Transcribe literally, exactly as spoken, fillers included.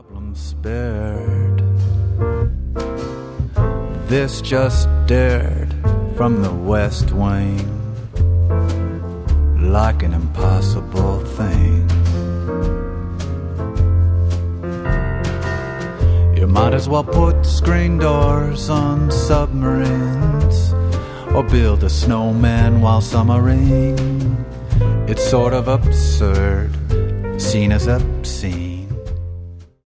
Problem spared. This just dared from the West Wing like an impossible thing. You might as well put screen doors on submarines or build a snowman while summering. It's sort of absurd, seen as obscene.